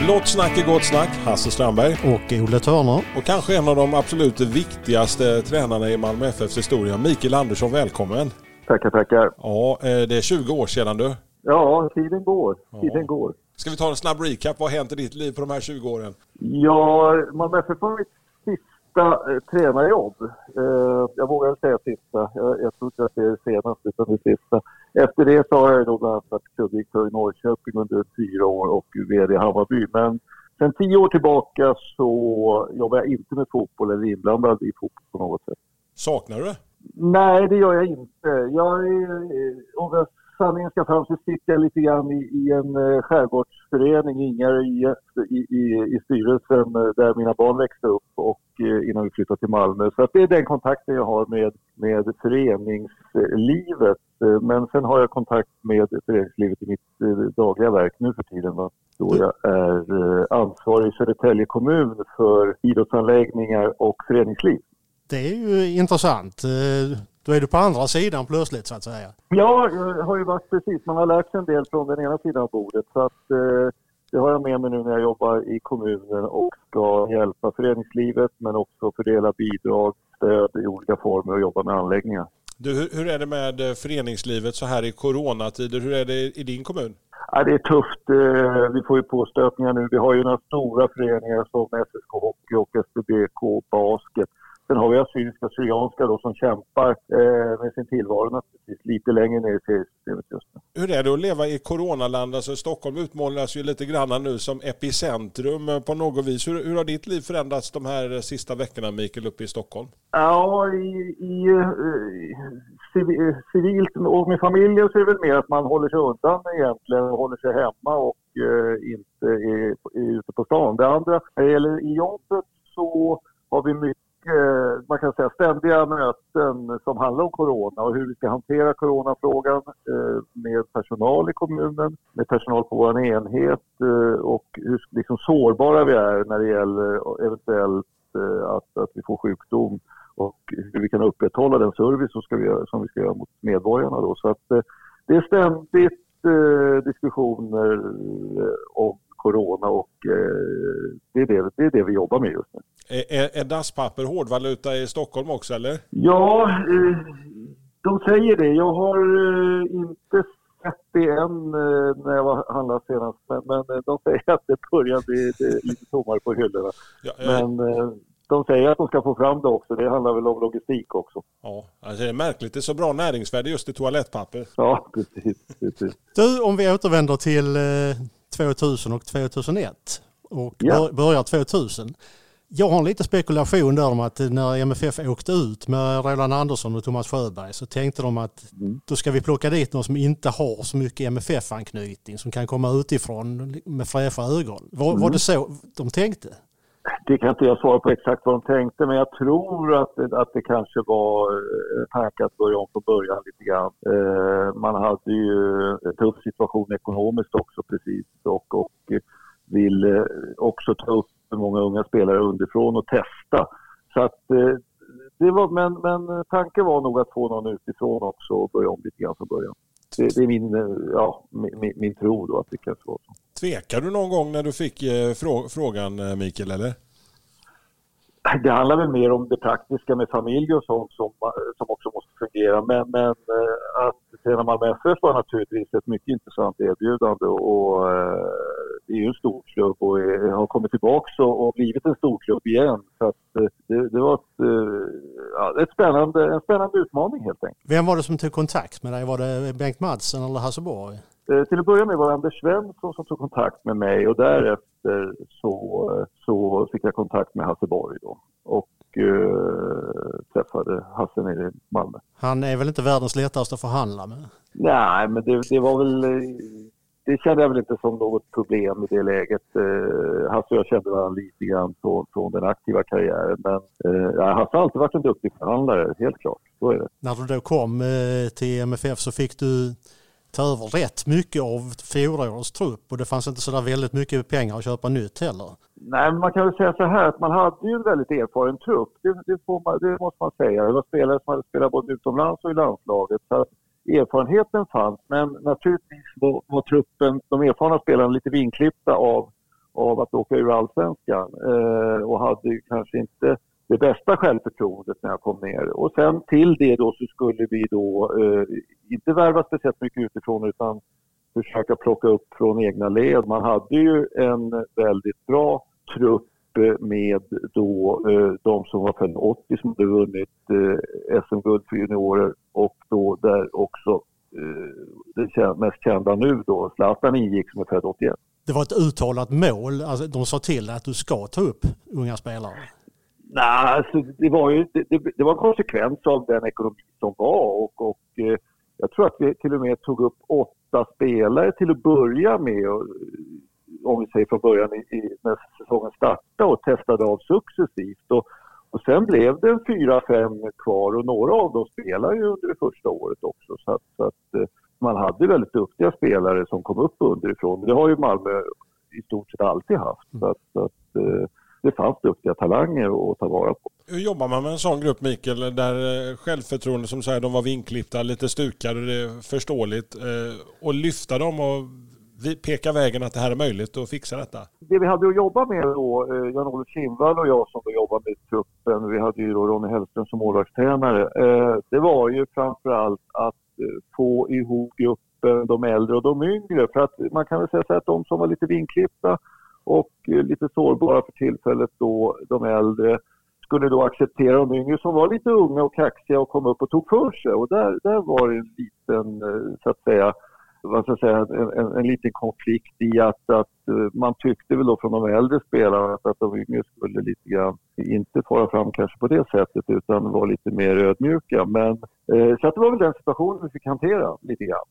Blått snack är gott snack. Hasse Strandberg och Olle Törner. Och kanske en av de absolut viktigaste tränarna i Malmö FFs historia, Mikael Andersson, välkommen. Tackar. Ja, det är 20 år sedan du. Ja, tiden går. Ska vi ta en snabb recap? Vad har hänt i ditt liv på de här 20 åren? Ja, Malmö FF var mitt sista tränarjobb. Jag vågar säga sista. Jag tror inte att det är senast utan det sista. Efter det så har jag då bland annat varit klubbdirektör i Norrköping under 4 år och vd i Hammarby. Men sen 10 år tillbaka så jobbar jag inte med fotboll eller inblandad i fotboll på något sätt. Saknar du det? Nej, det gör jag inte. Om jag sanningen ska fram så sitter jag lite grann i en skärgårdsförening, Ingar i styrelsen där mina barn växte upp och innan vi flyttade till Malmö. Så att det är den kontakten jag har med föreningslivet. Men sen har jag kontakt med föreningslivet i mitt dagliga verk nu för tiden. Då jag är ansvarig i Södertälje kommun för idrottsanläggningar och föreningsliv. Det är ju intressant. Då är du på andra sidan plötsligt så att säga. Ja, jag har ju varit precis. Man har lärt sig en del från den ena sidan av bordet. Så att det har jag med mig nu när jag jobbar i kommunen och ska hjälpa föreningslivet men också fördela bidrag, stöd i olika former och jobba med anläggningar. Du, hur är det med föreningslivet så här i coronatider? Hur är det i din kommun? Ja, det är tufft. Vi får ju påstötningar nu. Vi har ju några stora föreningar som SSK Hockey och SBBK Basket. Sen har vi Assyriska då som kämpar med sin tillvaro naturligtvis lite längre ner i seriesystemet just nu. Hur är det att leva i coronaland? Alltså Stockholm utmålas ju lite grann nu som epicentrum på något vis. Hur har ditt liv förändrats de här sista veckorna, Mikael, uppe i Stockholm? Ja, civilt och med familjen så är det väl mer att man håller sig undan egentligen, håller sig hemma och inte är ute på stan. Det andra, när det gäller i jobbet så har vi mycket, man kan säga, ständiga möten som handlar om corona och hur vi ska hantera coronafrågan med personal i kommunen, med personal på vår enhet och hur liksom sårbara vi är när det gäller eventuellt att vi får sjukdom och hur vi kan upprätthålla den service som vi ska göra mot medborgarna då. Så att det är ständigt diskussioner om corona och det är det vi jobbar med just nu. Är dasspapper hårdvaluta i Stockholm också, eller? Ja, de säger det. Jag har inte sett det än när jag handlade senast. Men de säger att det börjar bli lite tommare på hyllorna. Ja, men de säger att de ska få fram det också. Det handlar väl om logistik också. Ja, alltså det är märkligt. Det är så bra näringsvärde just i toalettpapper. Ja, precis. Du, om vi återvänder till 2000 och 2001 och börjar 2000. Jag har en liten spekulation där om att när MFF åkte ut med Roland Andersson och Thomas Sjöberg så tänkte de att då ska vi plocka dit någon som inte har så mycket MFF-anknytning, som kan komma utifrån med fräscha ögon. Var det så de tänkte? Det kan inte jag svara på exakt vad de tänkte, men jag tror att det kanske var tanken att börja om från början lite grann. Man hade ju en tuff situation ekonomiskt också precis och ville också ta upp många unga spelare underifrån och testa. Så att det var, men tanken var nog att få någon utifrån också och börja om lite grann från början. Det är min tro då att det kanske var så. Tvekar du någon gång när du fick frågan, Mikael, eller? Det handlar väl mer om det praktiska med familj och sånt som också måste fungera. Men att träna Malmö FF var naturligtvis ett mycket intressant erbjudande och det är ju en stor klubb och har kommit tillbaka och blivit en stor klubb igen. Så att det var en spännande utmaning helt enkelt. Vem var det som tog kontakt med dig? Var det Bengt Madsen eller Hasse Borg? Till att börja med var det Anders Svensson som tog kontakt med mig och därefter så fick jag kontakt med Hasse Borg då och träffade Hasse nere i Malmö. Han är väl inte världens lättaste att förhandla med? Nej, men det var väl, det kände jag väl inte som något problem i det läget. Hasse och jag kände varandra lite grann från den aktiva karriären, men Hasse har alltid varit en duktig förhandlare, helt klart. Så är det. När du då kom till MFF så fick du ta över rätt mycket av fjolårets trupp och det fanns inte så där väldigt mycket pengar att köpa nytt heller. Nej, men man kan väl säga så här att man hade ju en väldigt erfaren trupp. Det måste man säga. Det var spelare som hade spelat både utomlands och i landslaget. Så erfarenheten fanns, men naturligtvis var truppen, de erfarna spelarna lite vinklippta av av att åka ur allsvenskan och hade ju kanske inte det bästa självförtroendet när jag kom ner. Och sen till det då så skulle vi då inte värva speciellt mycket utifrån utan försöka plocka upp från egna led. Man hade ju en väldigt bra trupp med då de som var födda 80 som hade vunnit SM-guld för juniorer och då där också det mest kända nu då Zlatan ingick som är född 81. Det var ett uttalat mål, alltså de sa till att du ska ta upp unga spelare. Nej, alltså det var en konsekvens av den ekonomi som var och jag tror att vi till och med tog upp 8 spelare till att börja med, om vi säger från början när säsongen startade och testade av successivt och sen blev det 4-5 kvar och några av dem spelade ju under det första året också så att man hade väldigt duktiga spelare som kom upp underifrån. Det har ju Malmö i stort sett alltid haft så att det fanns duktiga talanger att ta vara på. Hur jobbar man med en sån grupp, Mikael, där självförtroende som säger de var vinklippta, lite stukade, det är förståeligt, och lyfta dem och peka vägen att det här är möjligt och fixa detta? Det vi hade att jobba med då, Jan-Olof Kindvall och jag som då jobbade med truppen, vi hade ju då Ronny Hellström som målvaktstränare, det var ju framförallt att få ihop gruppen, de äldre och de yngre, för att man kan väl säga så att de som var lite vinklippta och lite sårbara för tillfället då, de äldre, skulle då acceptera de yngre som var lite unga och kaxiga och kom upp och tog för sig. Och där var det en liten, så att säga, en liten konflikt i att man tyckte väl då från de äldre spelarna att de yngre skulle lite grann inte fara fram kanske på det sättet utan var lite mer ödmjuka. Men så att det var väl den situationen vi fick hantera lite grann.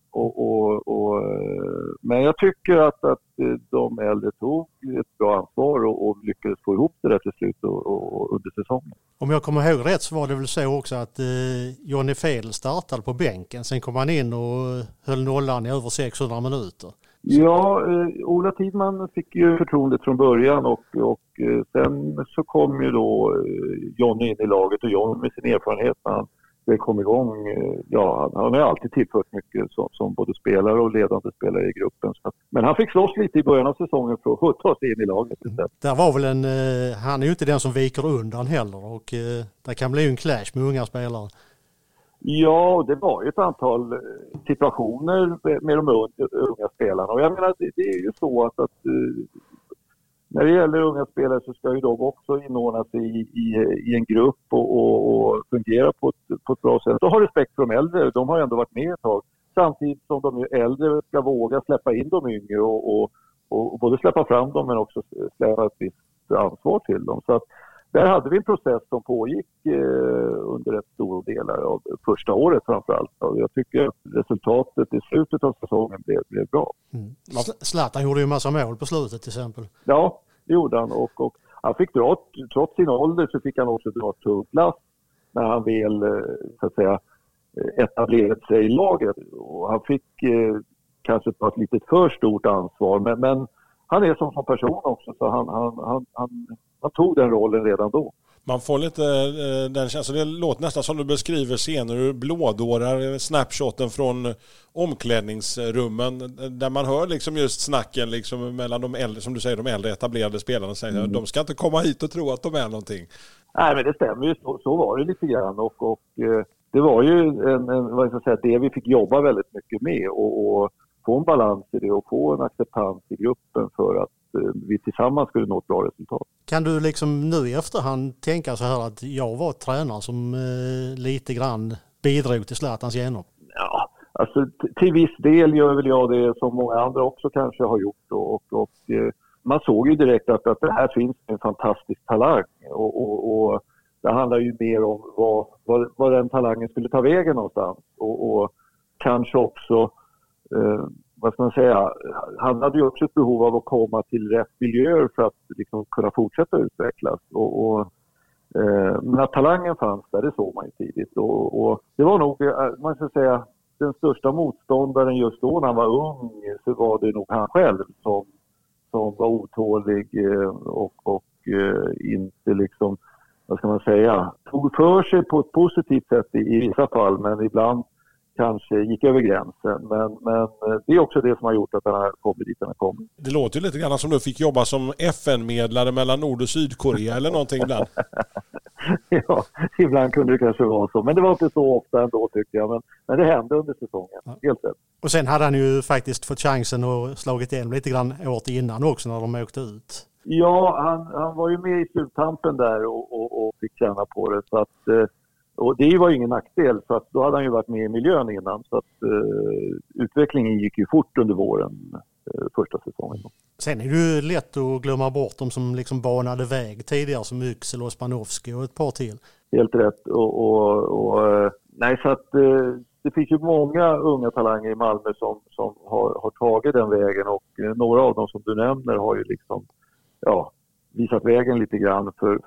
Men jag tycker att de äldre tog ett bra ansvar och lyckades få ihop det där till slut och under säsongen. Om jag kommer ihåg rätt så var det väl så också att Johnny Fedel startade på bänken. Sen kom han in och höll nollan i över 600 minuter. Ja, Ola Tidman fick ju förtroendet från början och sen så kom ju då Johnny in i laget och Johnny med sin erfarenhet när han kom igång. Ja, han har alltid tillfört mycket som både spelare och ledande spelare i gruppen. Men han fick slåss lite i början av säsongen för att ta sig in i laget. Där var väl han är ju inte den som viker undan heller och det kan bli en clash med unga spelare. Ja, det var ju ett antal situationer med de unga spelarna och jag menar det är ju så att när det gäller unga spelare så ska ju de också inordna sig i en grupp och fungera på ett bra sätt. Så har respekt för de äldre, de har ju ändå varit med ett tag. Samtidigt som de äldre ska våga släppa in de yngre och både släppa fram dem men också släppa ett visst ansvar till dem. Så att där hade vi en process som pågick under rätt stora delar av första året framförallt. Och jag tycker att resultatet i slutet av säsongen blev bra. Mm. Zlatan gjorde ju en massa mål på slutet till exempel. Ja, det gjorde han. Och han fick trots sin ålder så fick han också dra tungt last när han väl så att säga etablerat sig i laget. Och han fick kanske ta ett lite för stort ansvar. Men han är som person också så han tog den rollen redan då. Man får lite den känslan, det låter nästan som du beskriver scener ur blådårar, snapshoten från omklädningsrummen där man hör liksom just snacken liksom mellan de äldre, som du säger, de äldre etablerade spelarna säger de ska inte komma hit och tro att de är någonting. Nej, men det stämmer ju, så var det lite grann och det var ju vad ska jag säga, det vi fick jobba väldigt mycket med och få en balans i det och få en acceptans i gruppen för att vi tillsammans skulle nå ett bra resultat. Kan du liksom nu i efterhand tänka så här att jag var tränare som lite grann bidrog till Zlatans genom? Ja, alltså till viss del gör väl jag det som många andra också kanske har gjort och man såg ju direkt att det här finns en fantastisk talang och det handlar ju mer om vad den talangen skulle ta vägen någonstans och kanske också vad ska man säga, han hade ju också ett behov av att komma till rätt miljöer för att liksom kunna fortsätta utvecklas men att talangen fanns där, det såg man ju tidigt och det var nog, man ska säga, den största motståndaren just då när han var ung så var det nog han själv som var otålig och inte liksom, vad ska man säga, tog för sig på ett positivt sätt i vissa fall men ibland kanske gick över gränsen. Men det är också det som har gjort att den har kommit dit den har kommit. Det låter ju lite grann som du fick jobba som FN-medlare mellan Nord- och Sydkorea eller någonting ibland. Ja, ibland kunde det kanske vara så. Men det var inte så ofta ändå tycker jag. Men det hände under säsongen, helt rätt. Och sen hade han ju faktiskt fått chansen och slagit igen lite grann året innan också när de åkte ut. Ja, han var ju med i sluttampen där och fick känna på det. Så att, och det var ju ingen nackdel, så att då hade han ju varit med i miljön innan. Så att utvecklingen gick ju fort under våren, första säsongen. Sen är det ju lätt att glömma bort dem som liksom banade väg tidigare som Yxel och Spanowski och ett par till. Helt rätt. Nej, så att det finns ju många unga talanger i Malmö som har tagit den vägen, och några av dem som du nämner har ju liksom visat vägen lite grann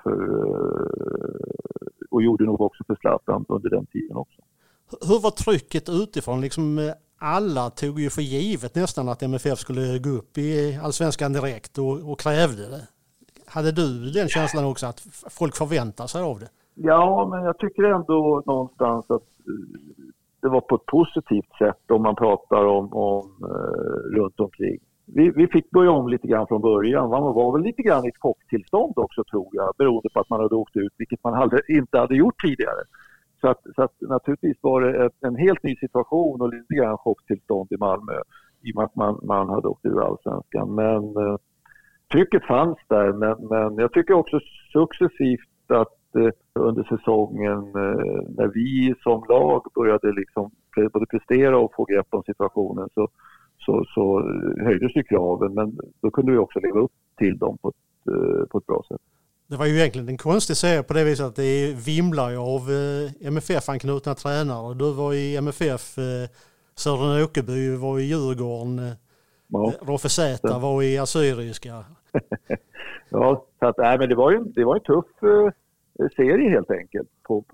och gjorde nog också för Zlatan under den tiden också. Hur var trycket utifrån? Liksom, alla tog ju för givet nästan att MFF skulle gå upp i Allsvenskan direkt och krävde det. Hade du den känslan också att folk förväntar sig av det? Ja, men jag tycker ändå någonstans att det var på ett positivt sätt om man pratar om runt omkring. Vi fick börja om lite grann från början. Man var väl lite grann i ett chocktillstånd också, tror jag, beroende på att man hade åkt ut, vilket man inte hade gjort tidigare. Så att naturligtvis var det en helt ny situation och lite grann chocktillstånd i Malmö i och med att man hade åkt ur Allsvenskan. Men trycket fanns där, men jag tycker också successivt att under säsongen när vi som lag började liksom både prestera och få grepp om situationen så höjdes ju kraven, men då kunde vi också leva upp till dem på ett bra sätt. Det var ju egentligen en konstig serie på det viset att det vimlar ju av MFF-anknutna tränare. Du var i MFF, Sören Åkerby var i Djurgården, Roffe Zäta var i Assyriska. Ja, så att, men det var en tuff serie helt enkelt.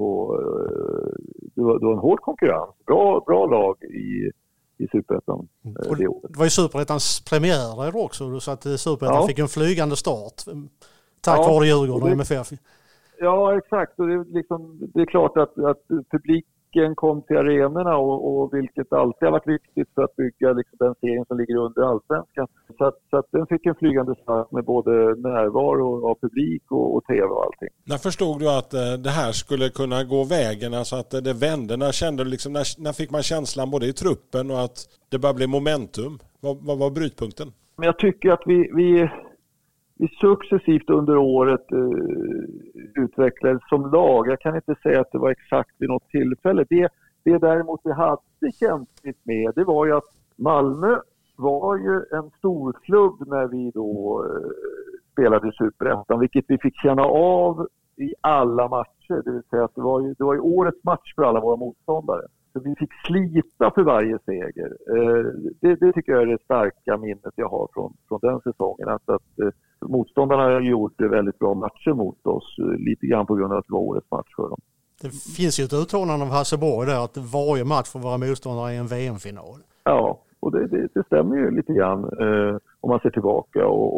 Det var en hård konkurrens. Bra lag i Superettan. Det var ju Superettans premiär också, så att Superettan fick en flygande start. Tack vare Djurgården och MFF. Ja, exakt. Och det är klart att publiken kom till arenorna och vilket alltid har varit viktigt för att bygga liksom den serien som ligger under Allsvenskan. Så att den fick en flygande start med både närvaro av publik och tv och allting. När förstod du att det här skulle kunna gå vägen, alltså att det vände? När fick man känslan både i truppen och att det började bli momentum? Vad var brytpunkten? Men jag tycker att vi successivt under året utvecklades som lag. Jag kan inte säga att det var exakt vid något tillfälle. Det däremot vi hade kämpigt med, det var ju att Malmö var ju en stor klubb när vi då spelade i Superettan, vilket vi fick känna av i alla matcher. Det vill säga att det var ju årets match för alla våra motståndare. Så vi fick slita för varje seger. Det tycker jag är det starka minnet jag har från den säsongen. Att motståndarna gjorde väldigt bra matcher mot oss, lite grann på grund av att det var årets match för dem. Det finns ju ett uttalande av Hasseborg där att varje match för våra motståndare är en VM-final. Ja, och det stämmer ju lite grann om man ser tillbaka.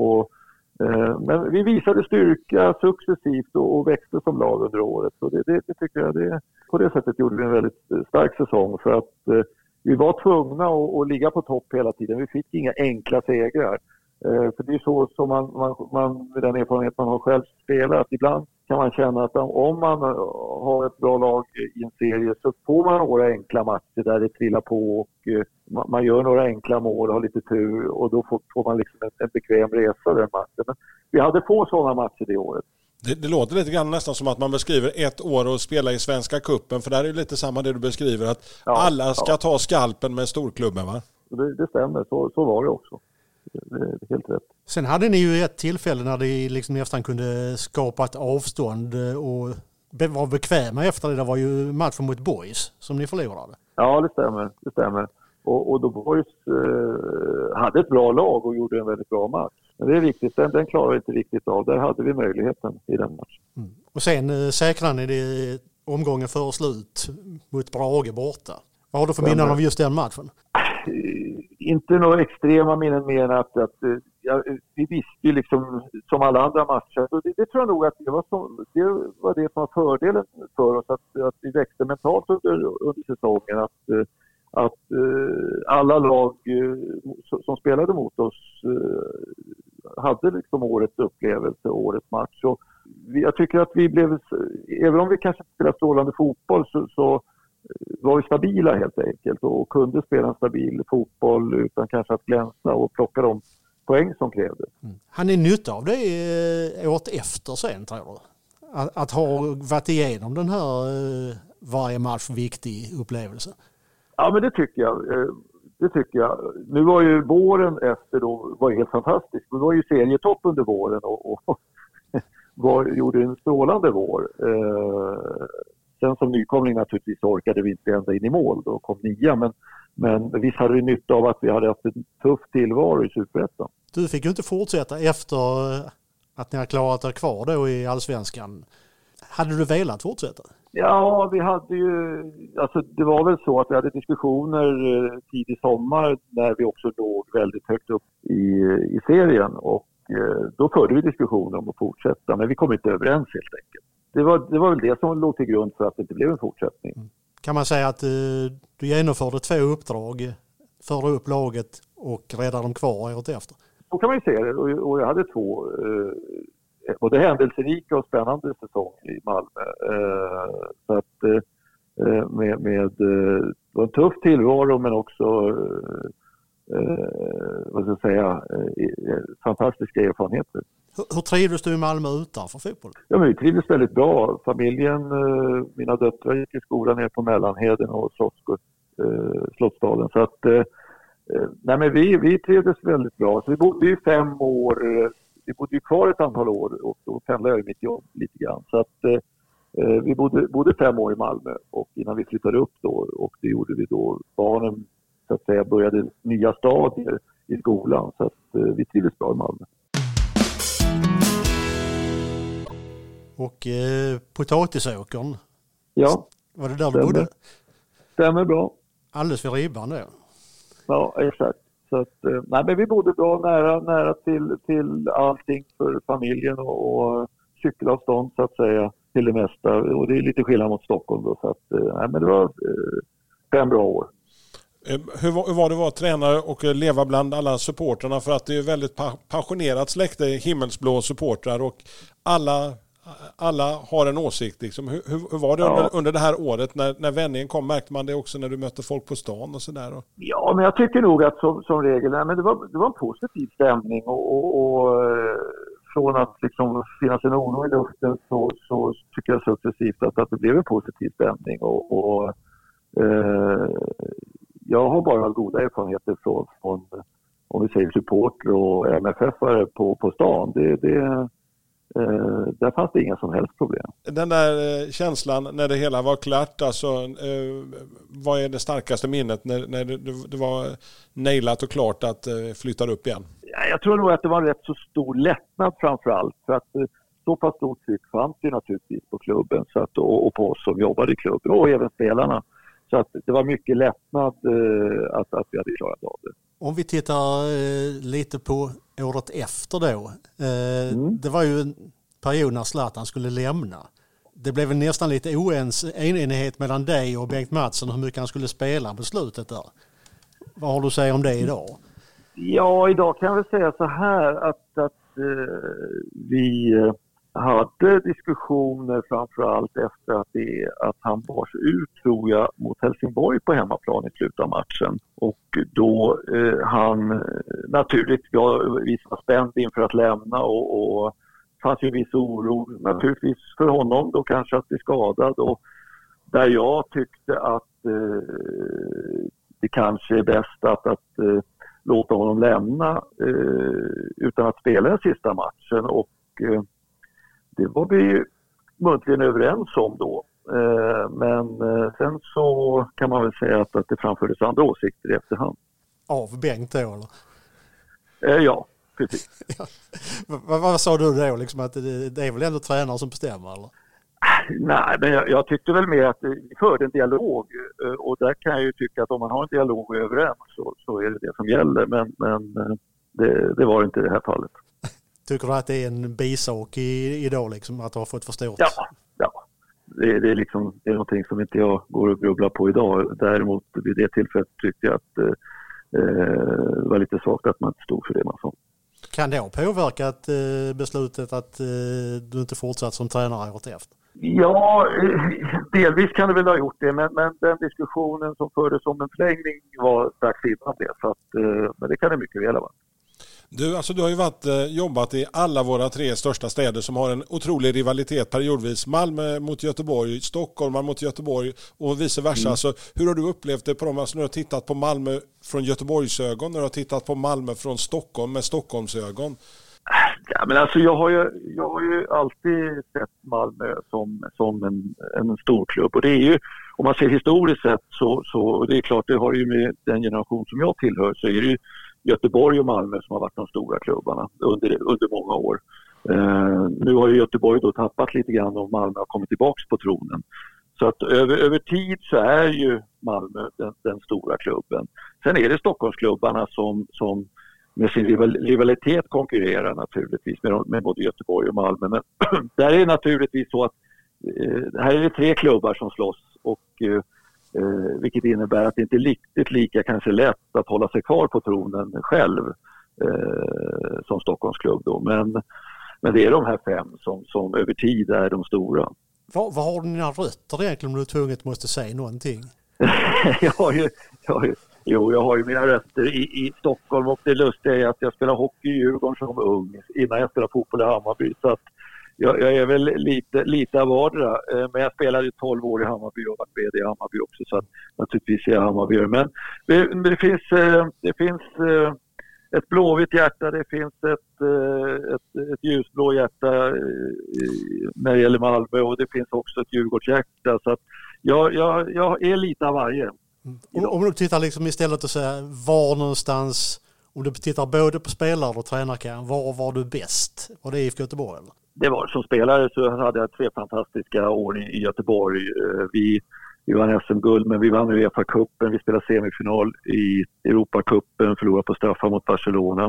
Men vi visade styrka successivt och växte som lag under året. Så det tycker jag, på det sättet gjorde vi en väldigt stark säsong, för att vi var tvungna att ligga på topp hela tiden. Vi fick inga enkla segrar. För det är så som man med den erfarenhet man har själv spelat. Ibland kan man känna att om man har ett bra lag i en serie så får man några enkla matcher där det trillar på och man gör några enkla mål och har lite tur, och då får man liksom en bekväm resa den matchen. Men vi hade få sådana matcher det året. Det låter lite grann nästan som att man beskriver ett år och spela i Svenska cupen, för där är ju lite samma det du beskriver, att alla ska ta skalpen med storklubben, va? Det stämmer, så var det också. Det är helt rätt. Sen hade ni ju ett tillfälle när det liksom nästan kunde skapa ett avstånd och var bekväma efter det. Det var ju matchen mot Boys som ni förlorade. Ja, det stämmer. Och då Boys hade ett bra lag och gjorde en väldigt bra match. Men det är riktigt, den klarade vi inte riktigt av. Där hade vi möjligheten i den matchen. Mm. Och sen säkrade ni det omgången före slut mot Brage borta. Vad har du för minnen av just den matchen? Inte några extrema minnen mer än att vi visste ju liksom som alla andra matcher. Så det tror jag nog att det var det som var fördelen för oss, att vi växte mentalt under säsongen. Att alla lag som spelade mot oss hade liksom årets upplevelse, årets match. Och jag tycker att vi blev, även om vi kanske inte spelade strålande fotboll så var vi stabila helt enkelt och kunde spela en stabil fotboll utan kanske att glänsa och plocka de poäng som krävdes. Han är nytta av det året efter sen, tror du? Att ha varit igenom den här varje match viktig upplevelse? Ja, men det tycker jag. Nu var ju våren efter då var helt fantastisk. Det var ju serietopp under våren och gjorde en strålande vår. Sen som nykomling naturligtvis orkade vi inte ända in i mål. Då kom 9, men visst hade vi nytta av att vi hade haft en tuff tillvaro i Superettan. Du fick ju inte fortsätta efter att ni har klarat er kvar då i Allsvenskan. Hade du velat fortsätta? Ja, vi hade ju, alltså det var väl så att vi hade diskussioner tidig sommar när vi också låg väldigt högt upp i serien och då förde vi diskussioner om att fortsätta, men vi kom inte överens helt enkelt. Det var väl det som låg till grund för att det inte blev en fortsättning. Kan man säga att du genomförde 2 uppdrag, förde upp laget och räddade dem kvar året efter? Så kan man ju se det, och jag hade 2 både händelserika och spännande säsong i Malmö. Så att med det var en tuff tillvaro men också vad ska jag säga, fantastiska erfarenheter. Hur trivdes du i Malmö utanför fotboll? Ja, men vi trivdes väldigt bra. Familjen, mina döttrar gick i skolan nere på Mellanheden och Slottsstaden. Så att nej, men vi trivdes väldigt bra. Så vi bodde ju 5 år. Vi bodde ju kvar ett antal år och då pendlade jag i mitt jobb lite grann. Så att vi bodde 5 år i Malmö och innan vi flyttade upp då, och det gjorde vi då barnen så att säga började nya stadier i skolan. Så att vi trivdes bra i Malmö. Och potatisåkern. Ja. Var det där du bodde? Stämmer bra. Alldeles vid ribban då. Ja, exakt. Så att, nej, men vi bodde bra nära till allting för familjen och cykelavstånd så att säga till det mesta. Och det är lite skillnad mot Stockholm då. Så att, nej, men det var 5 bra år. Hur var det att vara tränare och leva bland alla supporterna? För att det är väldigt passionerat släkte himmelsblå supportrar och alla har en åsikt. Liksom. Hur var det under det här året när vändningen kom? Märkte man det också när du mötte folk på stan och sådär? Ja, men jag tycker nog att som regel, nej, men det var en positiv stämning och från att liksom finnas en oro i luften så tycker jag successivt att det blev en positiv stämning och jag har bara goda erfarenheter från om vi säger supporter och MFF-are på stan. Där fanns det inga som helst problem. Den där känslan när det hela var klart, alltså, vad är det starkaste minnet när det var nailat och klart att flytta upp igen? Jag tror nog att det var en rätt så stor lättnad framförallt för att så pass stort tryck fanns det naturligtvis på klubben så att, och på oss som jobbade i klubben och även spelarna. Så att det var mycket lättnad att vi hade klarat av det. Om vi tittar lite på året efter då. Det var ju en period när Zlatan skulle lämna. Det blev väl nästan lite enighet mellan dig och Bengt Mattsson hur mycket han skulle spela på slutet där. Vad har du att säga om det idag? Ja, idag kan jag väl säga så här att vi hade diskussioner framförallt efter att han bars ut, tror jag, mot Helsingborg på hemmaplan i slutet av matchen. Och då han naturligtvis var spänd inför att lämna och fanns ju en viss oro naturligtvis för honom då kanske att bli skadad. Och där jag tyckte att det kanske är bäst att låta honom lämna utan att spela den sista matchen. Och det var vi muntligen överens om då. Men sen så kan man väl säga att det framfördes andra åsikter i efterhand. Av Bengt då eller? Ja, precis. Ja. Vad sa du då? Liksom att det är väl ändå tränare som bestämmer eller? Nej, men jag tyckte väl mer att vi förde en dialog. Och där kan jag ju tycka att om man har en dialog överens så är det som gäller. Men det var inte i det här fallet. Tycker du att det är en bisak idag liksom, att du har fått förstått? Ja. det är någonting som inte jag går och grubblar på idag. Däremot vid det tillfället tyckte jag att det var lite svagt att man inte stod för det man sa. Kan det ha påverkat beslutet att du inte fortsatt som tränare året efter? Ja, delvis kan det väl ha gjort det, men den diskussionen som fördes om en förlängning var strax innan det, så att, men det kan det mycket väl ha varit. Du har ju jobbat i alla våra 3 största städer som har en otrolig rivalitet periodvis. Malmö mot Göteborg, Stockholm mot Göteborg och vice versa. Alltså, hur har du upplevt det på dem? Alltså, när du har tittat på Malmö från Göteborgs ögon, när du har tittat på Malmö från Stockholm med Stockholms ögon? Ja, men alltså jag har ju alltid sett Malmö som en stor klubb, och det är ju, om man ser historiskt sett så det är klart, det har ju med den generation som jag tillhör, så är det ju Göteborg och Malmö som har varit de stora klubbarna under många år. Nu har ju Göteborg då tappat lite grann och Malmö har kommit tillbaka på tronen. Så att över tid så är ju Malmö den stora klubben. Sen är det Stockholmsklubbarna som med sin rivalitet konkurrerar naturligtvis med både Göteborg och Malmö. Men där är det naturligtvis så att här är det 3 klubbar som slåss, och vilket innebär att det inte är riktigt lika kanske lätt att hålla sig kvar på tronen själv som Stockholmsklubb då. Men det är de här 5 som över tid är de stora. Vad har du dina rötter egentligen, om du tvunget måste säga någonting? Jag har ju mina rötter i Stockholm, och det lustiga är att jag spelade hockey i Djurgården som ung innan jag spelade fotboll i Hammarby, så att jag är väl lite av vardera, men jag spelade 12 år i Hammarby och varit med i Hammarby också, så att naturligtvis är jag Hammarby. Men det finns ett blåvitt hjärta, det finns ett ljusblå hjärta när det gäller Malmö, och det finns också ett Djurgårdshjärta, så att jag är lite av varje. Om du tittar liksom istället och säger var någonstans, om du tittar både på spelare och tränarkarriären, var du bäst? Var det IFK Göteborg eller? Det var som spelare så hade jag 3 fantastiska år i Göteborg. Vi vann SM-guld, men vi vann UEFA-cupen, vi spelade semifinal i Europacupen, förlorade på straffar mot Barcelona.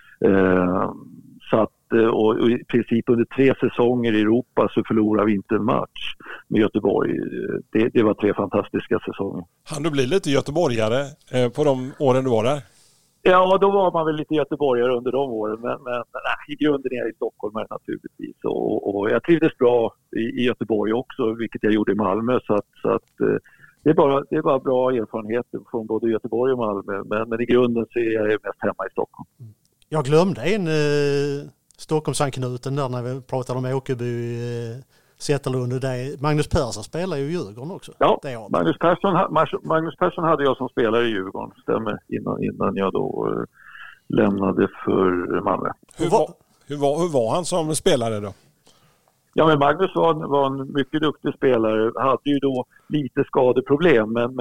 Så att, och i princip under 3 säsonger i Europa så förlorade vi inte en match med Göteborg. Det var 3 fantastiska säsonger. Han du bli lite göteborgare på de åren du var där? Ja, då var man väl lite göteborgare under de åren, men i grunden är jag i Stockholm naturligtvis. Och jag trivdes bra i Göteborg också, vilket jag gjorde i Malmö. Så att det är bara bra erfarenheter från både Göteborg och Malmö. Men i grunden så är jag mest hemma i Stockholm. Jag glömde en Stockholmsanknuten där när vi pratade om Åkerby, Zetterlund och det. Magnus Persson spelar ju i Djurgården också. Ja, Magnus Persson hade jag som spelare i Djurgården, stämmer, innan jag då lämnade för Malmö. Hur var han som spelare då? Ja, men Magnus var en mycket duktig spelare. Hade ju då lite skadeproblem, men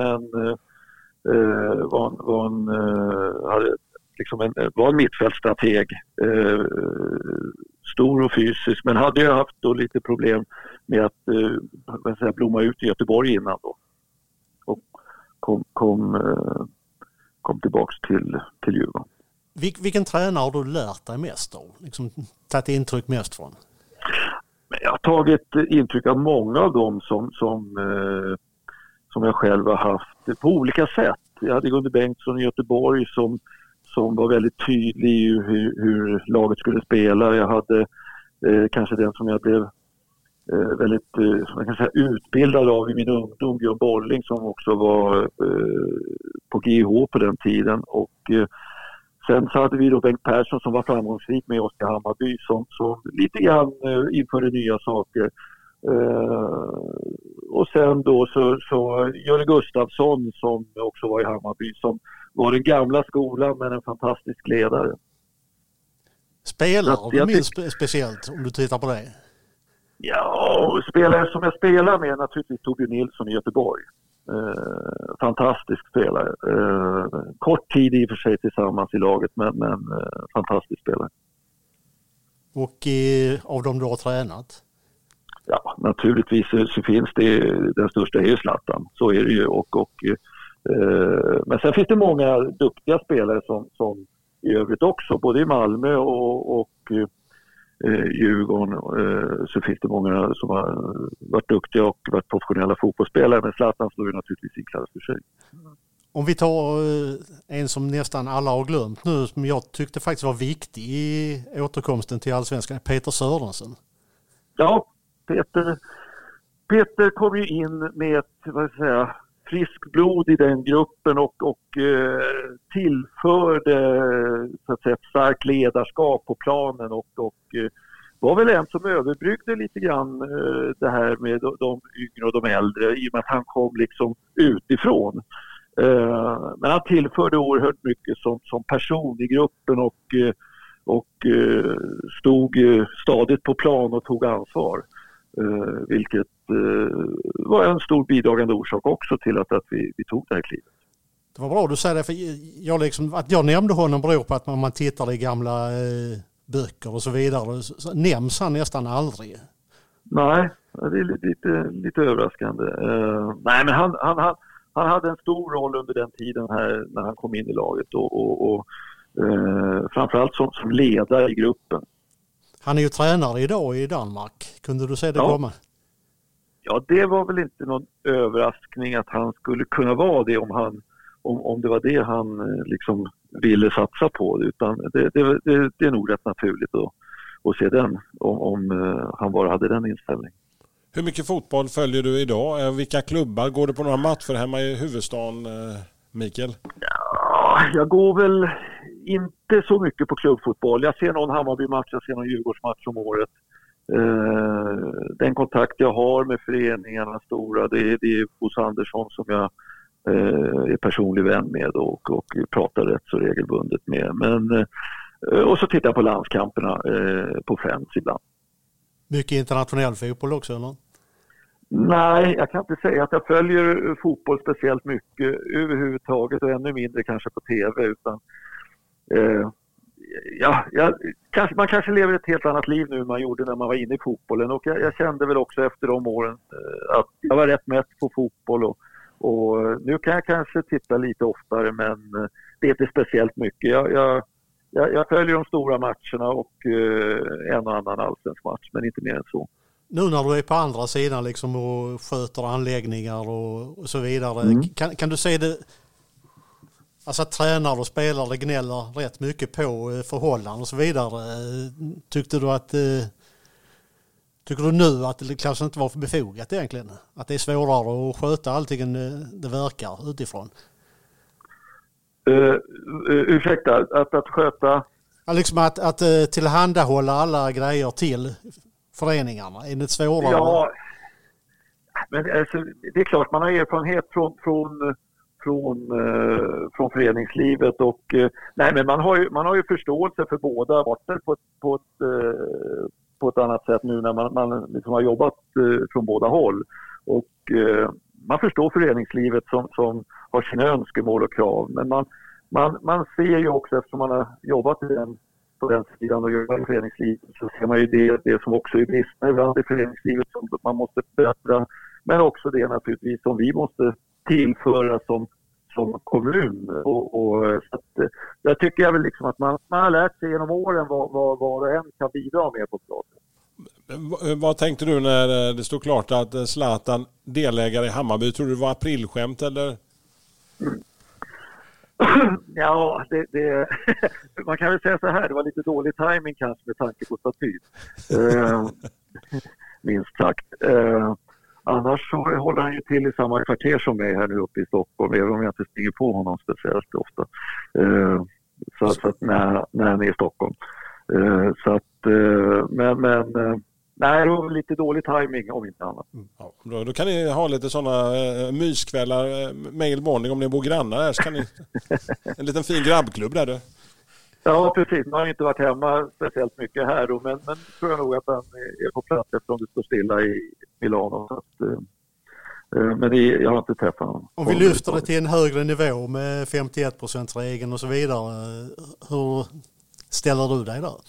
var en mittfältstrateg. Stor och fysisk, men hade ju haft då lite problem med att blomma ut i Göteborg innan då. Och kom tillbaks till Djurgården. Vilken tränare har du lärt dig mest av? Liksom, tagit intryck mest från? Jag har tagit intryck av många av dem som jag själv har haft på olika sätt. Jag hade Gunnar Bengtsson i Göteborg som var väldigt tydlig i hur laget skulle spela. Jag hade kanske den som jag blev väldigt utbildad av i min ungdom, Björn Bolling, som också var på GH på den tiden. Och sen så hade vi då Bengt Persson som var framgångsrik med Oskar Hammarby som lite grann införde nya saker. Och sen då så Jörre Gustafsson som också var i Hammarby, som var den gamla skolan men en fantastisk ledare. Spelar du minst speciellt om du tittar på det? Ja, spelare som jag spelar med naturligtvis Torbjörn Nilsson i Göteborg. Fantastisk spelare. Kort tid i och för sig tillsammans i laget, men fantastisk spelare. Och av dem du har tränat? Ja, naturligtvis så finns det, den största är ju Zlatan. Så är det ju. Men sen finns det många duktiga spelare som i övrigt också, både i Malmö och Djurgården så finns det många som har varit duktiga och varit professionella fotbollsspelare, men Zlatan står ju naturligtvis i klass för sig. Om vi tar en som nästan alla har glömt nu, som jag tyckte faktiskt var viktig i återkomsten till Allsvenskan, Peter Sörensen. Ja, Peter kom ju in med ett frisk blod i den gruppen och tillförde så att säga, ett starkt ledarskap på planen och var väl en som överbryggde lite grann det här med de yngre och de äldre i och med att han kom liksom utifrån. Men han tillförde oerhört mycket som person i gruppen och stod stadigt på plan och tog ansvar. Vilket var en stor bidragande orsak också till att vi tog det här klivet. Det var bra du säger det, för att jag nämnde honom beror på att man tittar i gamla böcker och så vidare så nämns han nästan aldrig. Nej, det är lite överraskande. Nej, men han hade en stor roll under den tiden här när han kom in i laget och framförallt som ledare i gruppen. Han är ju tränare idag i Danmark. Kunde du se det komma? Ja, det var väl inte någon överraskning att han skulle kunna vara det om det var det han liksom ville satsa på. Utan det är nog rätt naturligt att se den om han bara hade den inställningen. Hur mycket fotboll följer du idag? Vilka klubbar? Går du på några matcher hemma i huvudstaden, Mikael? Ja, jag går väl inte så mycket på klubbfotboll. Jag ser någon Hammarby-match, jag ser någon Djurgårdsmatch om året. Den kontakt jag har med föreningarna stora, det är Bosse Andersson som jag är personlig vän med och pratar rätt så regelbundet med. Och så tittar jag på landskamperna på Friends ibland. Mycket internationell fotboll också, eller? Nej, jag kan inte säga att jag följer fotboll speciellt mycket överhuvudtaget och ännu mindre kanske på tv utan man kanske lever ett helt annat liv nu än man gjorde när man var inne i fotbollen och jag kände väl också efter de åren att jag var rätt mätt på fotboll och nu kan jag kanske titta lite oftare men det är inte speciellt mycket. Jag följer de stora matcherna och en och annan allsvensk match men inte mer än så. Nu när du är på andra sidan liksom och sköter anläggningar och så vidare, kan du se det, alltså att tränare och spelare gnäller rätt mycket på förhållanden och så vidare. Tycker du nu att det kanske inte var för befogat egentligen? Att det är svårare att sköta allting än det verkar utifrån? Ursäkta, att sköta? Ja, liksom att tillhandahålla alla grejer till föreningarna. Är det svårare? Ja, men alltså, det är klart man har erfarenhet från föreningslivet och nej men man har ju förståelse för båda parter på ett annat sätt nu när man liksom har jobbat från båda håll och man förstår föreningslivet som har sina önskemål och krav men man ser ju också eftersom man har jobbat på den sidan och jobbat i föreningslivet så ser man ju det som också är brister ibland i föreningslivet som man måste förbättra men också det naturligtvis som vi måste tillföra som kommun och så att, där tycker jag väl liksom att man har lärt sig genom åren vad var och en kan bidra med på plats. Vad tänkte du när det stod klart att Zlatan delägare i Hammarby? Tror du det var aprilskämt eller? Ja, det man kan väl säga så här, det var lite dålig timing kanske med tanke på statyt. Minst sagt. Annars så håller han ju till i samma kvarter som mig här nu uppe i Stockholm, även om jag inte stiger på honom speciellt ofta. Så att när han är i Stockholm. Nej, det var lite dålig timing om inte annat. Ja, då kan ni ha lite sådana myskvällar, mailmorning om ni bor grannar här så kan ni en liten fin grabbklubb där du. Ja, precis. Man har inte varit hemma speciellt mycket här då, men tror jag nog att han är på plats eftersom det står stilla i Milano. Så att, men jag har inte träffat honom. Om vi lyfter det till en högre nivå med 51%-regeln och så vidare, hur ställer du dig där?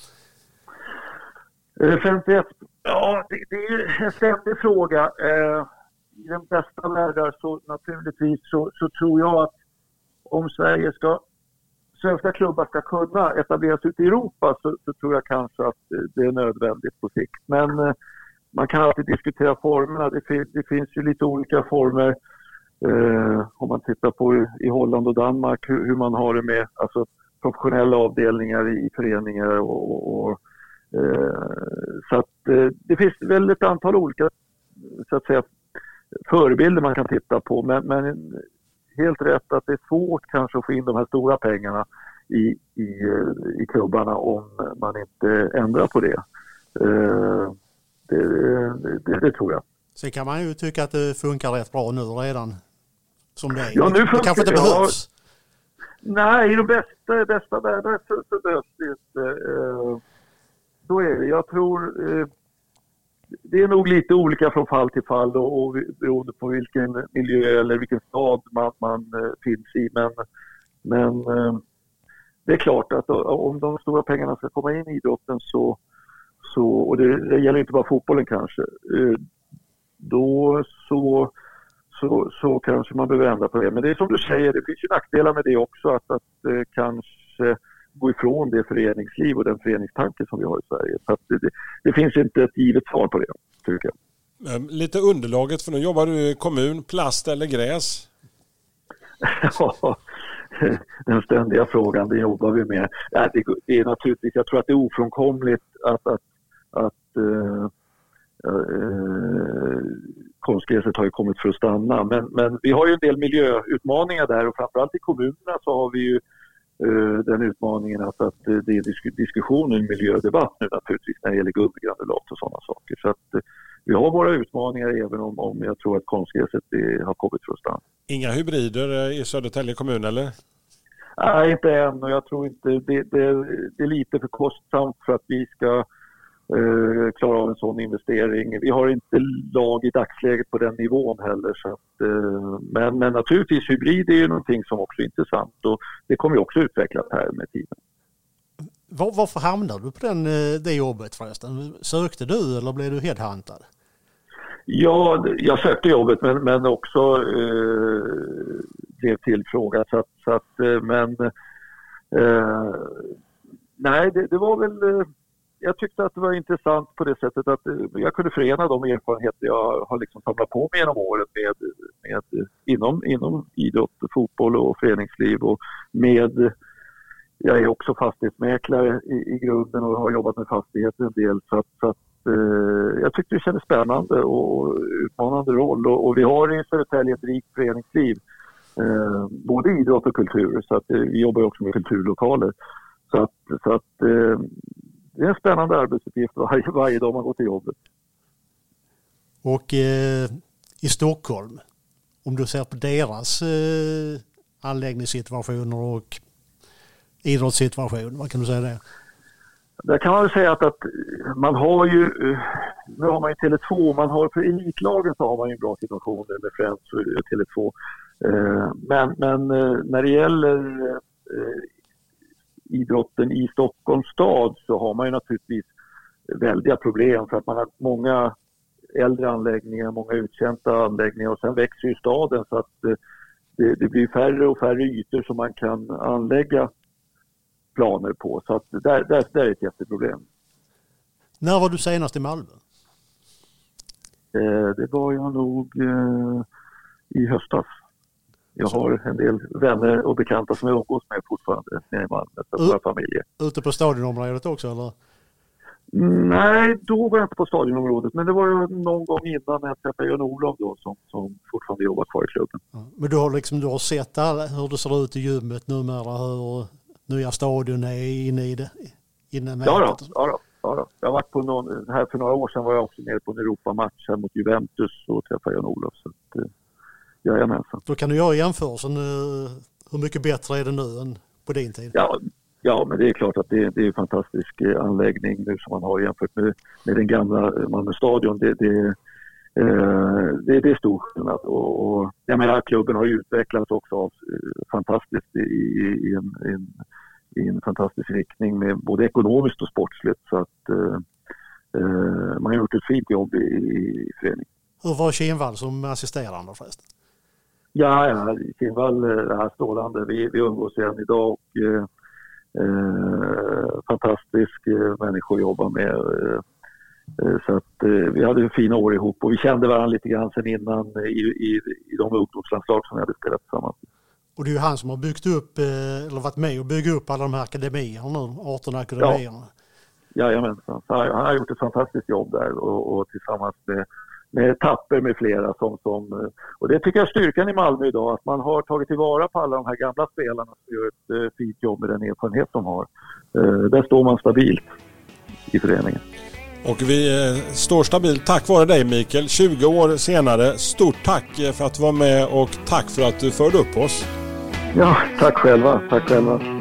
51, ja det är en ständig fråga. I den bästa världar så naturligtvis så tror jag att om Sverige ska svenska klubbar ska kunna etableras ut i Europa så tror jag kanske att det är nödvändigt på sikt. Men man kan alltid diskutera formerna. Det finns ju lite olika former om man tittar på i Holland och Danmark hur man har det med alltså, professionella avdelningar i föreningar så att det finns väl ett antal olika så att säga förebilder man kan titta på men helt rätt att det är svårt kanske att få in de här stora pengarna i klubbarna om man inte ändrar på det. Det tror jag. Sen kan man ju tycka att det funkar rätt bra nu redan som det är. Ja, nu det kanske inte behövs. Nej, i de bästa världar så behövs det inte. Så är det. Jag tror det är nog lite olika från fall till fall och beroende på vilken miljö eller vilken stad man finns i. Men det är klart att om de stora pengarna ska komma in i idrotten så och det gäller inte bara fotbollen kanske, då så kanske man behöver ändra på det. Men det är som du säger, det finns ju nackdelar med det också att kanske gå ifrån det föreningsliv och den föreningstanke som vi har i Sverige. Så att det finns inte ett givet svar på det, tycker jag. Lite underlaget, för nu jobbar du i kommun, plast eller gräs? Ja, den ständiga frågan, det jobbar vi med. Ja, det är naturligtvis, jag tror att det är ofrånkomligt att konstgräset har ju kommit för att stanna. Men vi har ju en del miljöutmaningar där och framförallt i kommunerna så har vi ju den utmaningen att det är diskussionen, miljödebatt nu naturligtvis när det gäller gummigrandulat och sådana saker. Så att vi har våra utmaningar även om jag tror att konstgräset har kommit för att stanna. Inga hybrider i Södertälje kommun eller? Nej, inte än och jag tror inte det är lite för kostsamt för att vi ska klara av en sån investering. Vi har inte lag i dagsläget på den nivån heller. Så att, men naturligtvis hybrid är ju någonting som också är intressant och det kommer ju också utvecklas här med tiden. Varför hamnade du på det jobbet förresten? Sökte du eller blev du headhuntad? Ja, jag sökte jobbet men också blev tillfrågad. Nej, det var väl... Jag tyckte att det var intressant på det sättet att jag kunde förena de erfarenheter jag har liksom samlat på mig genom året med inom idrott, fotboll och föreningsliv och jag är också fastighetsmäklare i grunden och har jobbat med fastigheter en del så att jag tyckte det kändes spännande och utmanande roll och vi har i Södertälje ett rikt föreningsliv både idrott och kultur så att vi jobbar också med kulturlokaler så att det är en spännande arbetsuppgift varje dag man går till jobbet. Och i Stockholm, om du ser på deras anläggningssituationer och idrottssituation, vad kan du säga där? Där kan man väl säga att man har ju, nu har man ju Tele2, man har för elitlagen så har man ju en bra situation med Friends och Tele2. Men när det gäller idrotten i Stockholms stad så har man ju naturligtvis väldiga problem för att man har många äldre anläggningar, många uttjänta anläggningar och sen växer ju staden så att det blir färre och färre ytor som man kan anlägga planer på. Så att där är ett jätteproblem. När var du senast i Malmö? Det var jag nog i höstas. Jag har en del vänner och bekanta som jag umgås med fortfarande nere i Malmö, våra familjer. Ute på stadionområdet också eller? Nej, då var jag inte på stadionområdet, men det var någon gång innan jag träffade Jan-Olof då som fortfarande jobbar kvar i klubben. Ja, men du har sett hur det ser ut i gymmet numera, hur nya stadion är inne i det? Ja. Jag har varit på här för några år sedan var jag också nere på en Europamatch här mot Juventus och träffade Jan-Olof så att jajamensan. Då kan du göra jämförelsen. Hur mycket bättre är det nu än på din tid? Ja, men det är klart att det är en fantastisk anläggning nu som man har jämfört med den gamla Malmö stadion. Det är stor skillnad. Och jag menar, klubben har ju utvecklats också fantastiskt i en fantastisk riktning med både ekonomiskt och sportsligt. Så att man har gjort ett fint jobb i föreningen. Hur var Kinvall som assisterande förresten? Ja, Kinnvall är strålande. Vi umgås igen idag och fantastisk människa att jobba med. Så att vi hade en fina år ihop och vi kände varandra lite grann sen innan i de ungdomslandslag som vi hade spelat tillsammans. Och det är ju han som har byggt upp, eller varit med och byggt upp alla de här akademierna nu, 18 akademierna. Jajamensan. Han har gjort ett fantastiskt jobb där och tillsammans med Tapper med flera som och det tycker jag är styrkan i Malmö idag, att man har tagit tillvara på alla de här gamla spelarna som gör ett fint jobb med den erfarenhet de har. Där står man stabilt i föreningen. Och vi står stabilt tack vare dig, Mikael. 20 år senare, stort tack för att du var med och tack för att du förde upp oss. Ja, tack själva.